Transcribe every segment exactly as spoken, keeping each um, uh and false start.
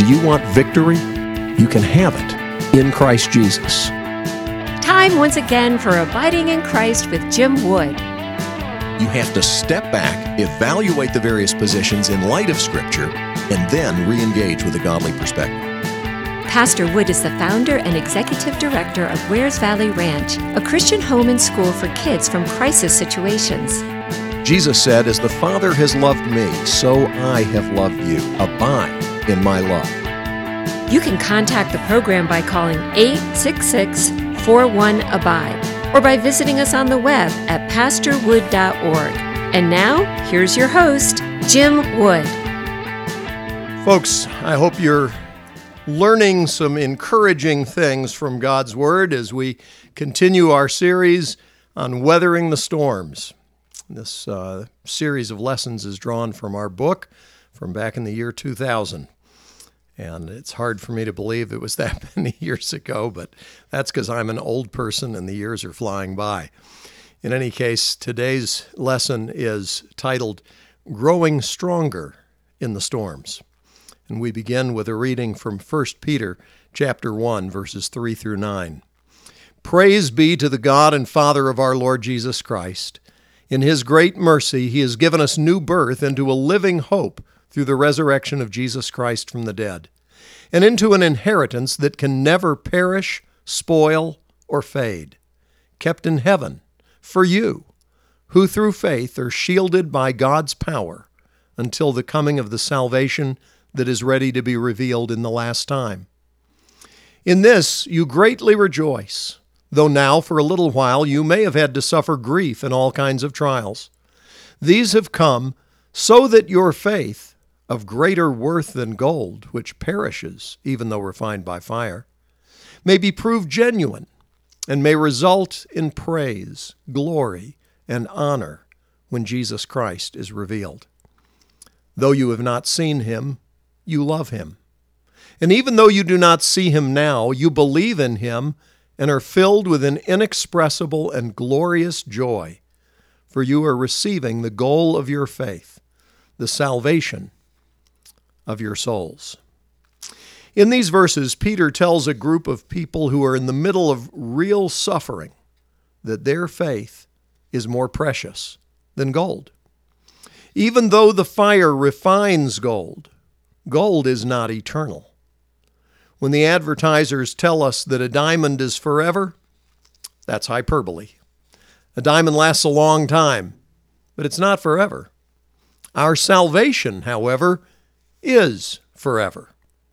Do you want victory? You can have it in Christ Jesus. Time once again for Abiding in Christ with Jim Wood. You have to step back, evaluate the various positions in light of Scripture, and then re-engage with a godly perspective. Pastor Wood is the founder and executive director of Wares Valley Ranch, a Christian home and school for kids from crisis situations. Jesus said, "As the Father has loved me, so I have loved you. Abide in my love." You can contact the program by calling eight six six, four one, abide or by visiting us on the web at pastor wood dot org. And now, here's your host, Jim Wood. Folks, I hope you're learning some encouraging things from God's Word as we continue our series on weathering the storms. This uh, series of lessons is drawn from our book from back in the year two thousand. And it's hard for me to believe it was that many years ago, but that's because I'm an old person and the years are flying by. In any case, today's lesson is titled, Growing Stronger in the Storms. And we begin with a reading from First Peter chapter one, verses three through nine. Praise be to the God and Father of our Lord Jesus Christ. In His great mercy, He has given us new birth into a living hope through the resurrection of Jesus Christ from the dead, and into an inheritance that can never perish, spoil, or fade, kept in heaven for you, who through faith are shielded by God's power until the coming of the salvation that is ready to be revealed in the last time. In this you greatly rejoice, though now for a little while you may have had to suffer grief in all kinds of trials. These have come so that your faith, of greater worth than gold, which perishes even though refined by fire, may be proved genuine and may result in praise, glory, and honor when Jesus Christ is revealed. Though you have not seen Him, you love Him. And even though you do not see Him now, you believe in Him and are filled with an inexpressible and glorious joy, for you are receiving the goal of your faith, the salvation of your souls. In these verses, Peter tells a group of people who are in the middle of real suffering that their faith is more precious than gold. Even though the fire refines gold, gold is not eternal. When the advertisers tell us that a diamond is forever, that's hyperbole. A diamond lasts a long time, but it's not forever. Our salvation, however, is forever.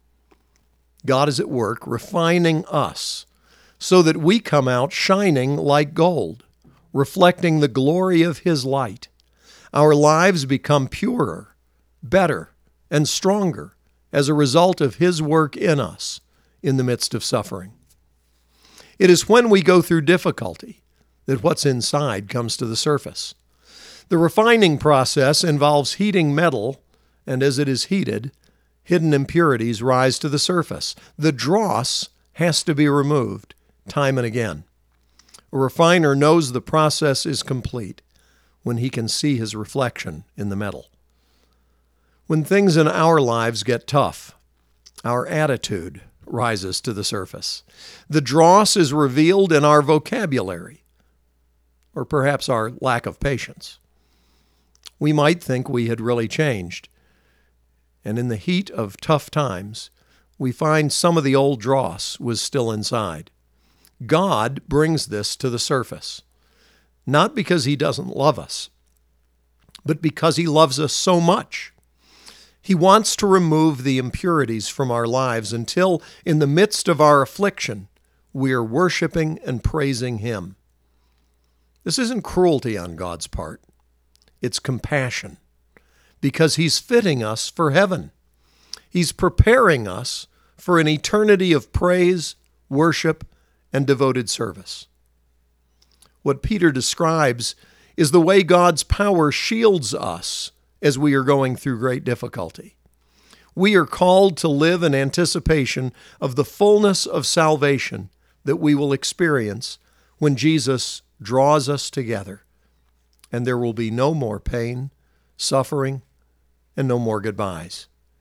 God is at work refining us so that we come out shining like gold, reflecting the glory of His light. Our lives become purer, better, and stronger as a result of His work in us in the midst of suffering. It is when we go through difficulty that what's inside comes to the surface. The refining process involves heating metal, and as it is heated, hidden impurities rise to the surface. The dross has to be removed time and again. A refiner knows the process is complete when he can see his reflection in the metal. When things in our lives get tough, our attitude rises to the surface. The dross is revealed in our vocabulary, or perhaps our lack of patience. We might think we had really changed, and in the heat of tough times, we find some of the old dross was still inside. God brings this to the surface, not because He doesn't love us, but because He loves us so much. He wants to remove the impurities from our lives until, in the midst of our affliction, we are worshiping and praising Him. This isn't cruelty on God's part. It's compassion, because He's fitting us for heaven. He's preparing us for an eternity of praise, worship, and devoted service. What Peter describes is the way God's power shields us as we are going through great difficulty. We are called to live in anticipation of the fullness of salvation that we will experience when Jesus draws us together, and there will be no more pain, suffering, and no more goodbyes.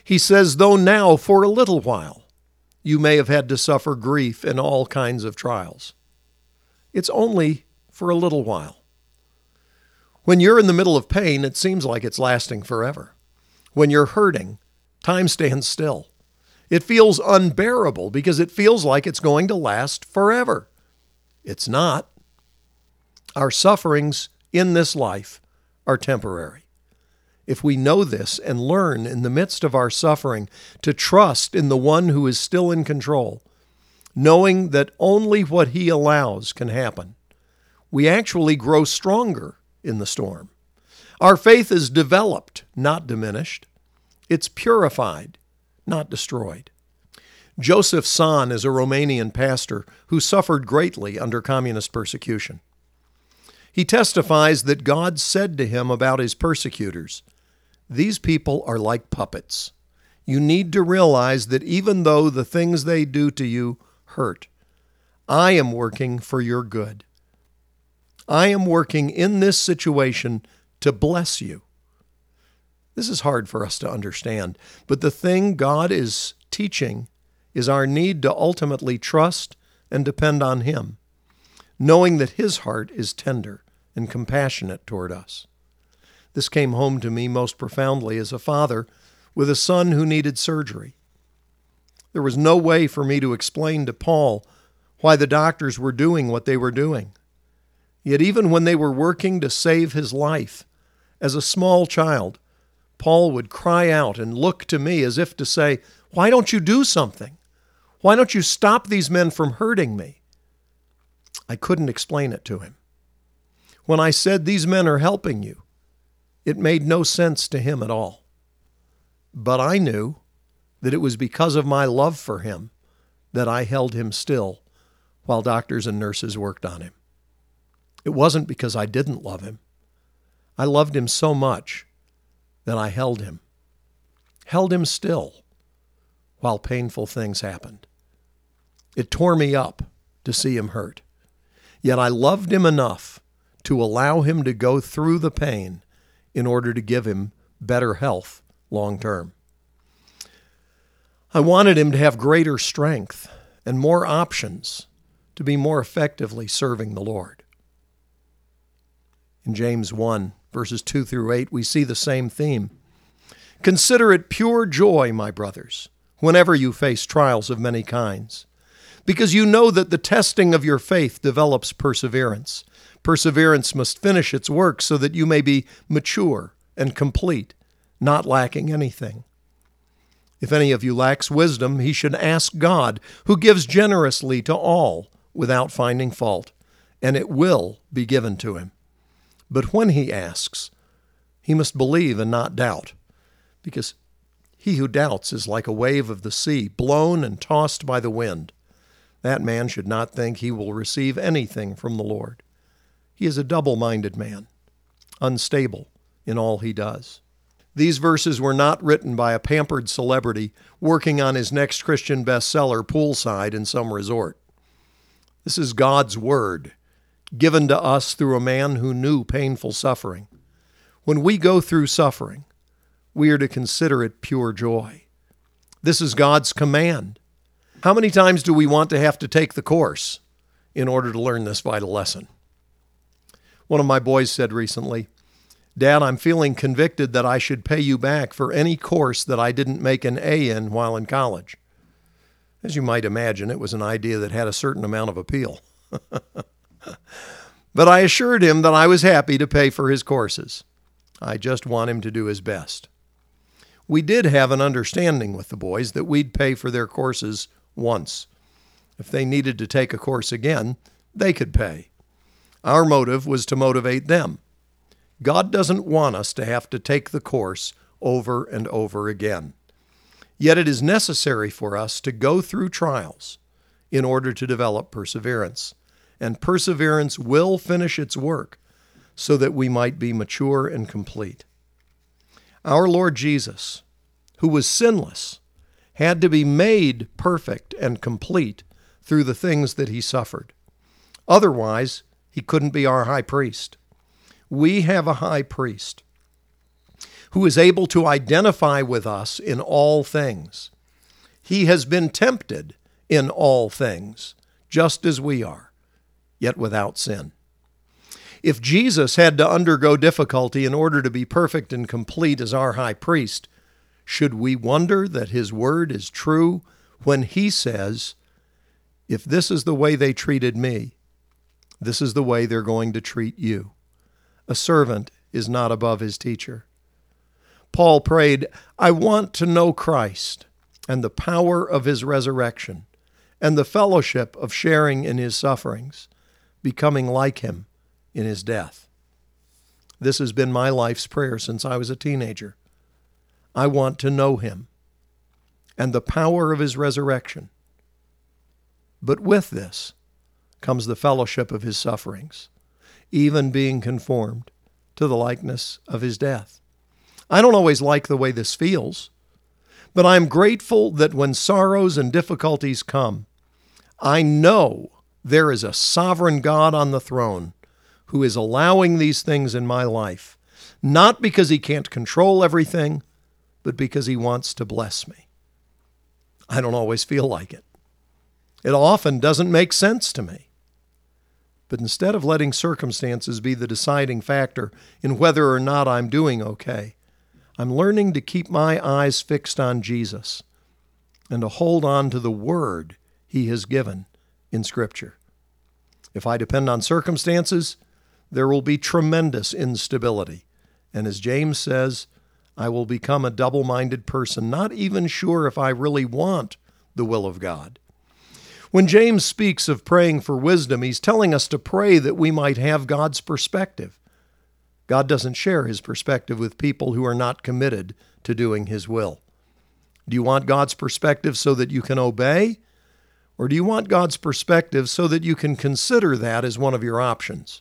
He says, though now for a little while you may have had to suffer grief in all kinds of trials. It's only for a little while. When you're in the middle of pain, it seems like it's lasting forever. When you're hurting, time stands still. It feels unbearable because it feels like it's going to last forever. It's not. Our sufferings in this life are temporary. If we know this and learn in the midst of our suffering to trust in the one who is still in control, knowing that only what he allows can happen, we actually grow stronger in the storm. Our faith is developed, not diminished. It's purified, not destroyed. Joseph Tson is a Romanian pastor who suffered greatly under communist persecution. He testifies that God said to him about his persecutors, "These people are like puppets. You need to realize that even though the things they do to you hurt, I am working for your good. I am working in this situation to bless you." This is hard for us to understand, but the thing God is teaching is our need to ultimately trust and depend on Him, knowing that His heart is tender and compassionate toward us. This came home to me most profoundly as a father with a son who needed surgery. There was no way for me to explain to Paul why the doctors were doing what they were doing. Yet even when they were working to save his life, as a small child, Paul would cry out and look to me as if to say, "Why don't you do something? Why don't you stop these men from hurting me?" I couldn't explain it to him. When I said, "These men are helping you," it made no sense to him at all. But I knew that it was because of my love for him that I held him still while doctors and nurses worked on him. It wasn't because I didn't love him. I loved him so much that I held him, held him still while painful things happened. It tore me up to see him hurt. Yet I loved him enough to allow him to go through the pain in order to give him better health long term. I wanted him to have greater strength and more options to be more effectively serving the Lord. In James one, verses two through eight, we see the same theme. "Consider it pure joy, my brothers, whenever you face trials of many kinds, because you know that the testing of your faith develops perseverance. Perseverance must finish its work so that you may be mature and complete, not lacking anything. If any of you lacks wisdom, he should ask God, who gives generously to all without finding fault, and it will be given to him. But when he asks, he must believe and not doubt, because he who doubts is like a wave of the sea, blown and tossed by the wind. That man should not think he will receive anything from the Lord. He is a double-minded man, unstable in all he does." These verses were not written by a pampered celebrity working on his next Christian bestseller poolside in some resort. This is God's word, given to us through a man who knew painful suffering. When we go through suffering, we are to consider it pure joy. This is God's command. How many times do we want to have to take the course in order to learn this vital lesson? One of my boys said recently, "Dad, I'm feeling convicted that I should pay you back for any course that I didn't make an A in while in college." As you might imagine, it was an idea that had a certain amount of appeal. But I assured him that I was happy to pay for his courses. I just want him to do his best. We did have an understanding with the boys that we'd pay for their courses once. If they needed to take a course again, they could pay. Our motive was to motivate them. God doesn't want us to have to take the course over and over again. Yet it is necessary for us to go through trials in order to develop perseverance. And perseverance will finish its work so that we might be mature and complete. Our Lord Jesus, who was sinless, had to be made perfect and complete through the things that he suffered. Otherwise, he couldn't be our high priest. We have a high priest who is able to identify with us in all things. He has been tempted in all things, just as we are, yet without sin. If Jesus had to undergo difficulty in order to be perfect and complete as our high priest, should we wonder that his word is true when he says, if this is the way they treated me, this is the way they're going to treat you? A servant is not above his teacher. Paul prayed, I want to know Christ and the power of his resurrection and the fellowship of sharing in his sufferings, becoming like him in his death. This has been my life's prayer since I was a teenager. I want to know him and the power of his resurrection. But with this comes the fellowship of his sufferings, even being conformed to the likeness of his death. I don't always like the way this feels, but I'm grateful that when sorrows and difficulties come, I know there is a sovereign God on the throne who is allowing these things in my life, not because he can't control everything, but because he wants to bless me. I don't always feel like it. It often doesn't make sense to me. But instead of letting circumstances be the deciding factor in whether or not I'm doing okay, I'm learning to keep my eyes fixed on Jesus and to hold on to the word he has given in Scripture. If I depend on circumstances, there will be tremendous instability. And as James says, I will become a double-minded person, not even sure if I really want the will of God. When James speaks of praying for wisdom, he's telling us to pray that we might have God's perspective. God doesn't share his perspective with people who are not committed to doing his will. Do you want God's perspective so that you can obey? Or do you want God's perspective so that you can consider that as one of your options?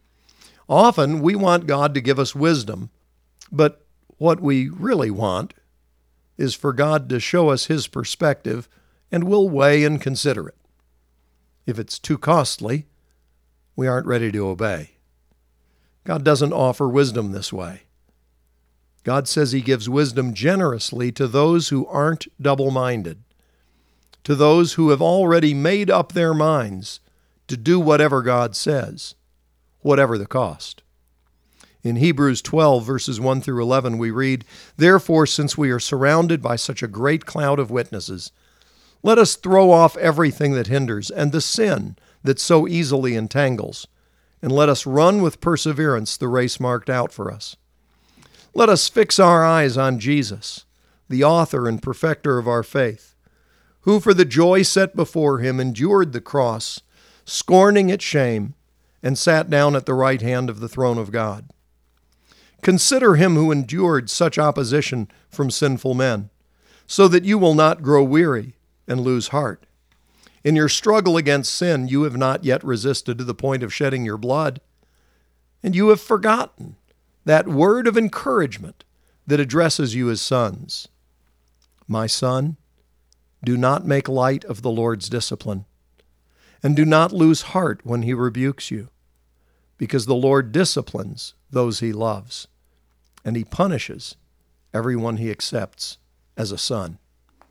Often we want God to give us wisdom, but what we really want is for God to show us his perspective, and we'll weigh and consider it. If it's too costly, we aren't ready to obey. God doesn't offer wisdom this way. God says he gives wisdom generously to those who aren't double-minded, to those who have already made up their minds to do whatever God says, whatever the cost. In Hebrews twelve, verses one through eleven, we read, Therefore, since we are surrounded by such a great cloud of witnesses, let us throw off everything that hinders and the sin that so easily entangles, and let us run with perseverance the race marked out for us. Let us fix our eyes on Jesus, the author and perfecter of our faith, who for the joy set before him endured the cross, scorning its shame, and sat down at the right hand of the throne of God. Consider him who endured such opposition from sinful men, so that you will not grow weary and lose heart. In your struggle against sin, you have not yet resisted to the point of shedding your blood, and you have forgotten that word of encouragement that addresses you as sons. My son, do not make light of the Lord's discipline, and do not lose heart when he rebukes you, because the Lord disciplines those he loves, and he punishes everyone he accepts as a son.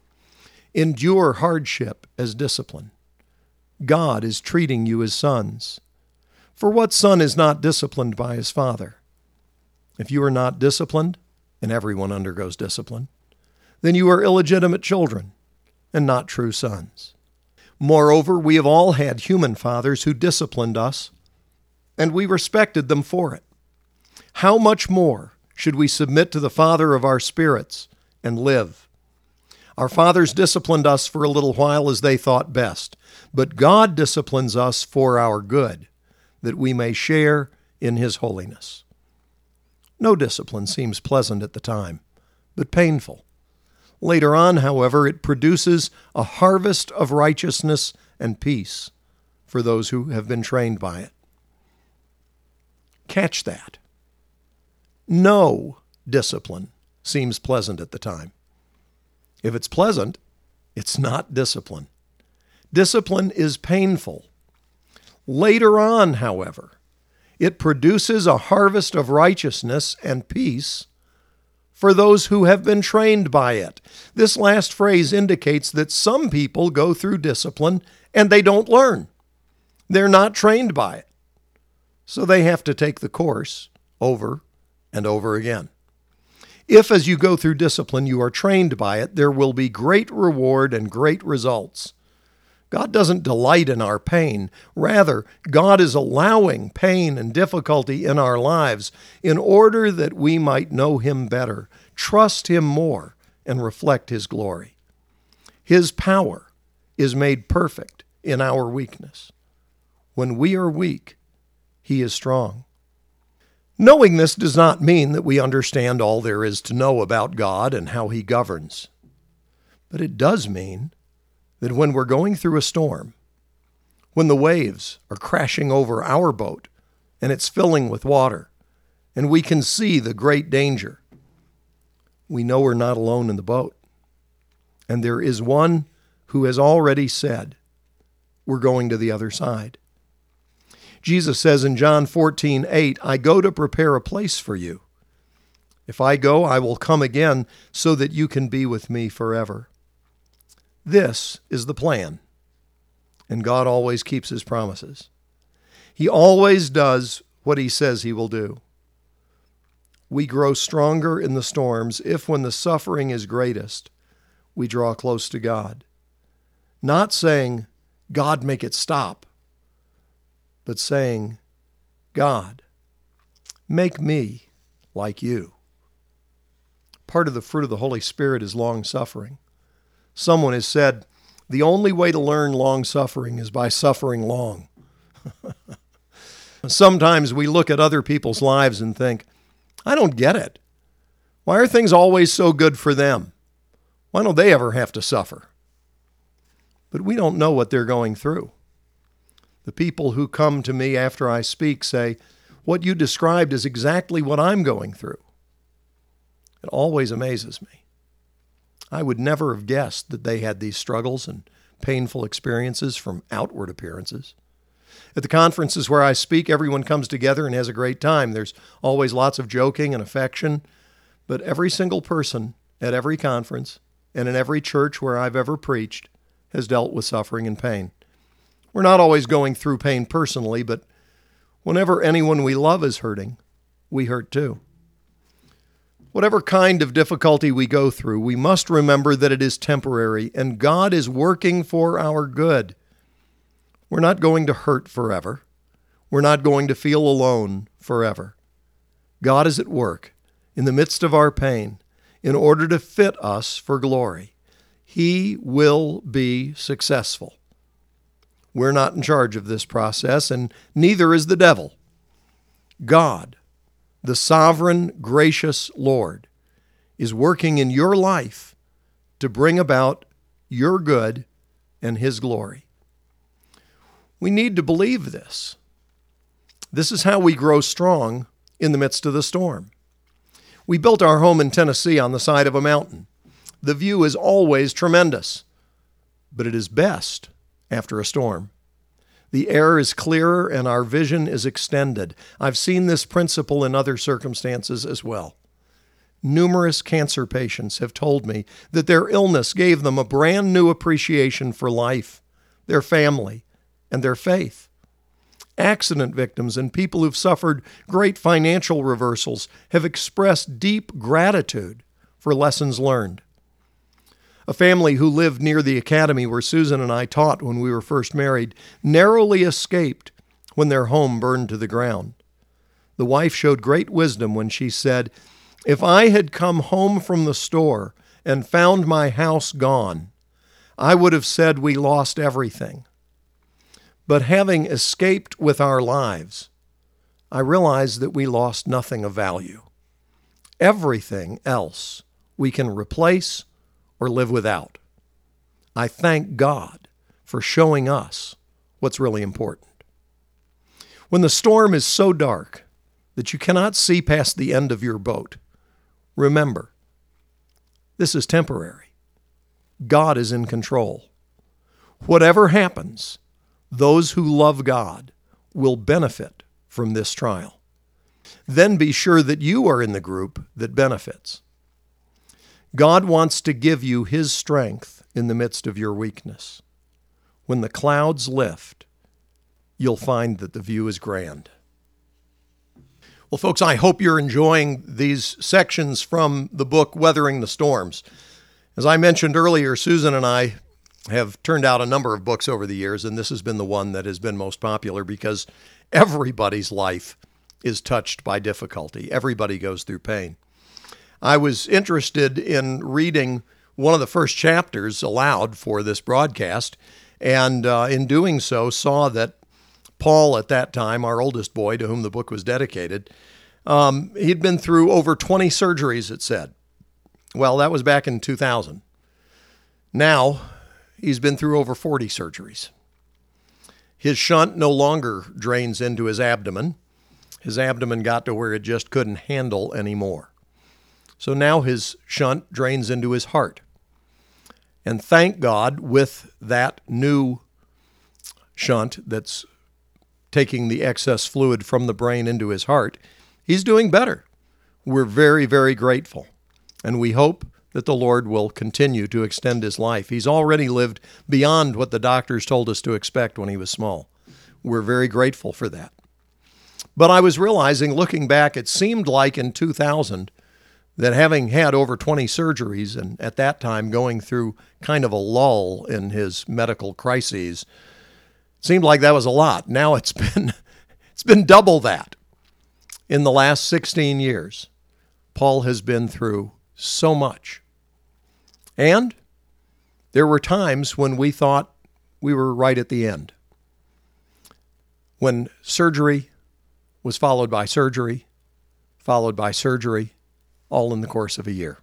Endure hardship as discipline. God is treating you as sons. For what son is not disciplined by his father? If you are not disciplined, and everyone undergoes discipline, then you are illegitimate children and not true sons. Moreover, we have all had human fathers who disciplined us, and we respected them for it. How much more should we submit to the Father of our spirits and live? Our fathers disciplined us for a little while as they thought best, but God disciplines us for our good, that we may share in his holiness. No discipline seems pleasant at the time, but painful. Later on, however, it produces a harvest of righteousness and peace for those who have been trained by it. Catch that. No discipline seems pleasant at the time. If it's pleasant, it's not discipline. Discipline is painful. Later on, however, it produces a harvest of righteousness and peace for those who have been trained by it. This last phrase indicates that some people go through discipline and they don't learn. They're not trained by it. So they have to take the course over and over again. If, as you go through discipline, you are trained by it, there will be great reward and great results. God doesn't delight in our pain. Rather, God is allowing pain and difficulty in our lives in order that we might know Him better, trust Him more, and reflect His glory. His power is made perfect in our weakness. When we are weak, He is strong. Knowing this does not mean that we understand all there is to know about God and how He governs. But it does mean that when we're going through a storm, when the waves are crashing over our boat and it's filling with water, and we can see the great danger, we know we're not alone in the boat. And there is one who has already said, we're going to the other side. Jesus says in John fourteen eight, I go to prepare a place for you. If I go, I will come again so that you can be with me forever. This is the plan, and God always keeps His promises. He always does what He says He will do. We grow stronger in the storms if, when the suffering is greatest, we draw close to God. Not saying, God, make it stop, but saying, God, make me like you. Part of the fruit of the Holy Spirit is long-suffering. Someone has said, the only way to learn long-suffering is by suffering long. Sometimes we look at other people's lives and think, I don't get it. Why are things always so good for them? Why don't they ever have to suffer? But we don't know what they're going through. The people who come to me after I speak say, what you described is exactly what I'm going through. It always amazes me. I would never have guessed that they had these struggles and painful experiences from outward appearances. At the conferences where I speak, everyone comes together and has a great time. There's always lots of joking and affection, but every single person at every conference and in every church where I've ever preached has dealt with suffering and pain. We're not always going through pain personally, but whenever anyone we love is hurting, we hurt too. Whatever kind of difficulty we go through, we must remember that it is temporary and God is working for our good. We're not going to hurt forever. We're not going to feel alone forever. God is at work in the midst of our pain in order to fit us for glory. He will be successful. We're not in charge of this process, and neither is the devil. God, the sovereign, gracious Lord, is working in your life to bring about your good and His glory. We need to believe this. This is how we grow strong in the midst of the storm. We built our home in Tennessee on the side of a mountain. The view is always tremendous, but it is best after a storm. The air is clearer and our vision is extended. I've seen this principle in other circumstances as well. Numerous cancer patients have told me that their illness gave them a brand new appreciation for life, their family, and their faith. Accident victims and people who've suffered great financial reversals have expressed deep gratitude for lessons learned. A family who lived near the academy where Susan and I taught when we were first married narrowly escaped when their home burned to the ground. The wife showed great wisdom when she said, if I had come home from the store and found my house gone, I would have said we lost everything. But having escaped with our lives, I realized that we lost nothing of value. Everything else we can replace or live without. I thank God for showing us what's really important. When the storm is so dark that you cannot see past the end of your boat, remember, this is temporary. God is in control. Whatever happens, those who love God will benefit from this trial. Then be sure that you are in the group that benefits. God wants to give you His strength in the midst of your weakness. When the clouds lift, you'll find that the view is grand. Well, folks, I hope you're enjoying these sections from the book, Weathering the Storms. As I mentioned earlier, Susan and I have turned out a number of books over the years, and this has been the one that has been most popular because everybody's life is touched by difficulty. Everybody goes through pain. I was interested in reading one of the first chapters aloud for this broadcast, and uh, in doing so, saw that Paul, at that time, our oldest boy, to whom the book was dedicated, um, he'd been through over twenty surgeries, it said. Well, that was back in two thousand. Now, he's been through over forty surgeries. His shunt no longer drains into his abdomen. His abdomen got to where it just couldn't handle anymore. So now his shunt drains into his heart. And thank God, with that new shunt that's taking the excess fluid from the brain into his heart, he's doing better. We're very, very grateful. And we hope that the Lord will continue to extend his life. He's already lived beyond what the doctors told us to expect when he was small. We're very grateful for that. But I was realizing, looking back, it seemed like in two thousand that having had over twenty surgeries and at that time going through kind of a lull in his medical crises, seemed like that was a lot. Now it's been it's been double that. In the last sixteen years, Paul has been through so much. And there were times when we thought we were right at the end. When surgery was followed by surgery, followed by surgery, all in the course of a year.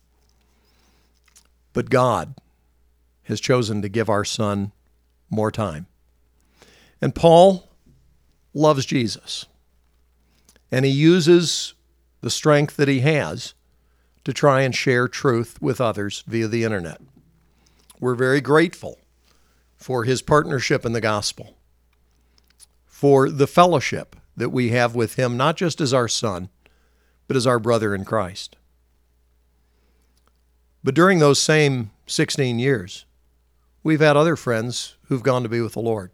But God has chosen to give our son more time. And Paul loves Jesus. And he uses the strength that he has to try and share truth with others via the internet. We're very grateful for his partnership in the gospel, for the fellowship that we have with him, not just as our son, but as our brother in Christ. But during those same sixteen years, we've had other friends who've gone to be with the Lord.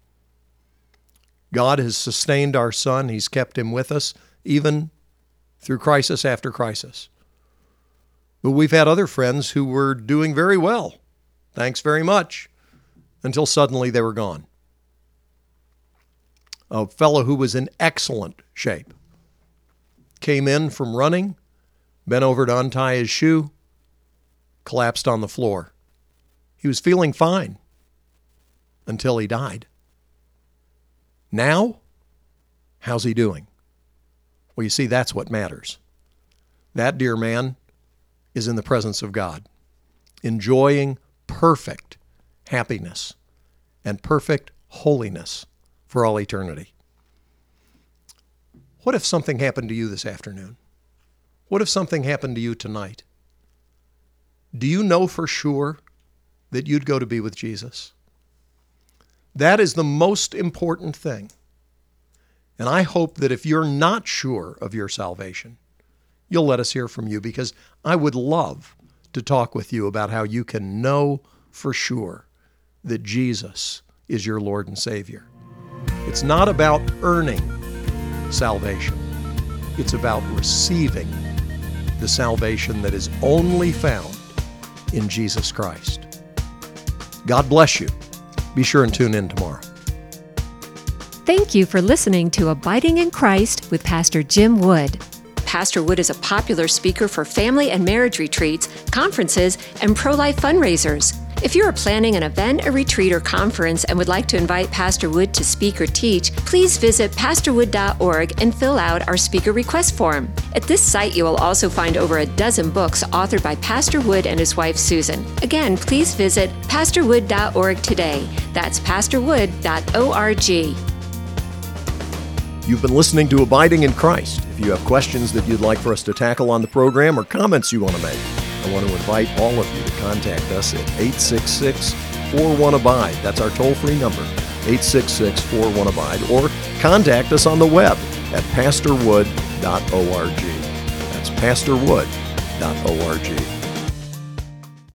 God has sustained our son. He's kept him with us, even through crisis after crisis. But we've had other friends who were doing very well, thanks very much, until suddenly they were gone. A fellow who was in excellent shape came in from running, bent over to untie his shoe, collapsed on the floor. He was feeling fine until he died. Now, how's he doing? Well, you see, that's what matters. That dear man is in the presence of God, enjoying perfect happiness and perfect holiness for all eternity. What if something happened to you this afternoon? What if something happened to you tonight? Do you know for sure that you'd go to be with Jesus? That is the most important thing. And I hope that if you're not sure of your salvation, you'll let us hear from you, because I would love to talk with you about how you can know for sure that Jesus is your Lord and Savior. It's not about earning salvation. It's about receiving the salvation that is only found in Jesus Christ. God bless you. Be sure and tune in tomorrow. Thank you for listening to Abiding in Christ with Pastor Jim Wood. Pastor Wood is a popular speaker for family and marriage retreats, conferences, and pro-life fundraisers. If you are planning an event, a retreat, or conference and would like to invite Pastor Wood to speak or teach, please visit pastor wood dot org and fill out our speaker request form. At this site, you will also find over a dozen books authored by Pastor Wood and his wife, Susan. Again, please visit pastor wood dot org today. That's pastor wood dot org. You've been listening to Abiding in Christ. If you have questions that you'd like for us to tackle on the program or comments you want to make, I want to invite all of you to contact us at eight six six, four one, abide. That's our toll-free number, eight six six, four one, abide. Or contact us on the web at pastor wood dot org. That's pastor wood dot org.